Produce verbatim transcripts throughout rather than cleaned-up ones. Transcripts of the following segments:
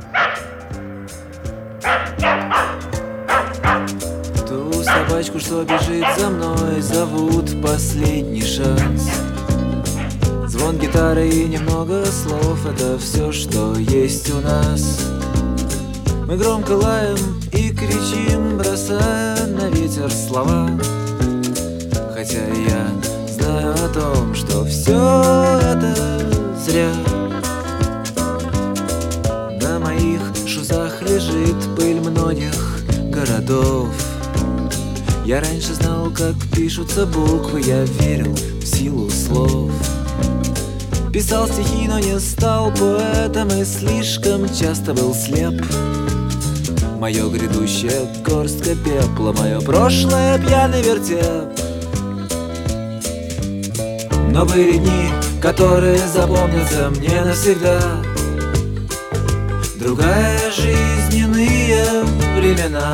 Ту собачку, что бежит за мной, зовут последний шанс. Звон гитары и немного слов — это все, что есть у нас. Мы громко лаем и кричим, бросая на ветер слова. Хотя я знаю о том, что все это зря. На моих шузах лежит пыль многих городов. Я раньше знал, как пишутся буквы, я верил в силу слов. Писал стихи, но не стал поэтом и слишком часто был слеп. Мое грядущее горстка пепла, мое прошлое пьяный вертеп. Но были дни, которые запомнятся мне навсегда. Другая жизненные времена.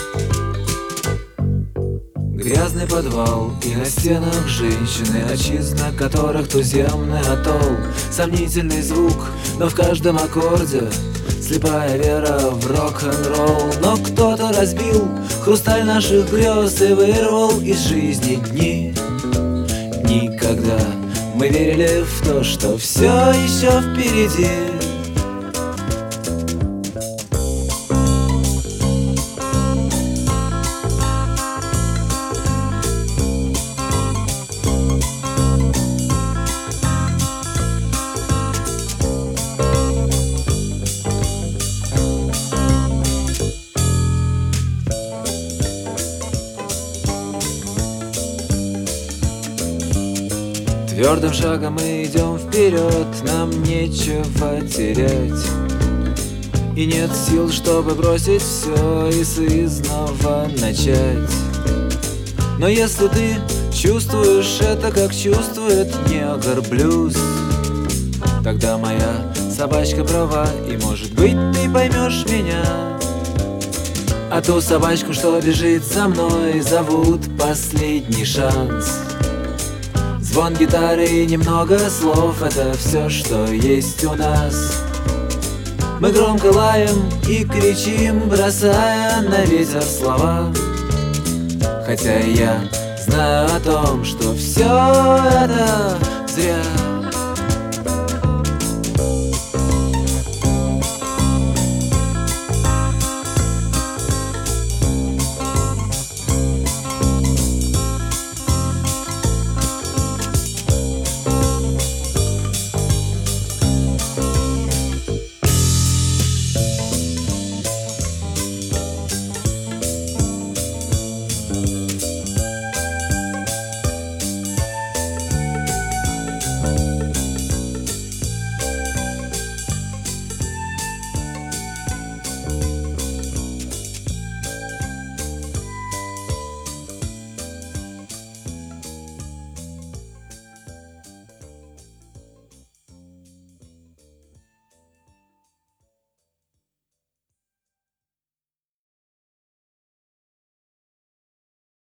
Грязный подвал и на стенах женщины, отчизна которых туземный атолл. Сомнительный звук, но в каждом аккорде слепая вера в рок-н-ролл. Но кто-то разбил хрусталь наших грез и вырвал из жизни дни. Никогда мы верили в то, что все еще впереди. Твердым шагом мы идем вперед, нам нечего терять. И нет сил, чтобы бросить все и снова начать. Но если ты чувствуешь это, как чувствует негр блюз, тогда моя собачка права, и может быть ты поймешь меня. А ту собачку, что бежит за мной, зовут последний шанс. Звон гитары и немного слов — это все, что есть у нас. Мы громко лаем и кричим, бросая на ветер слова. Хотя я знаю о том, что все это зря.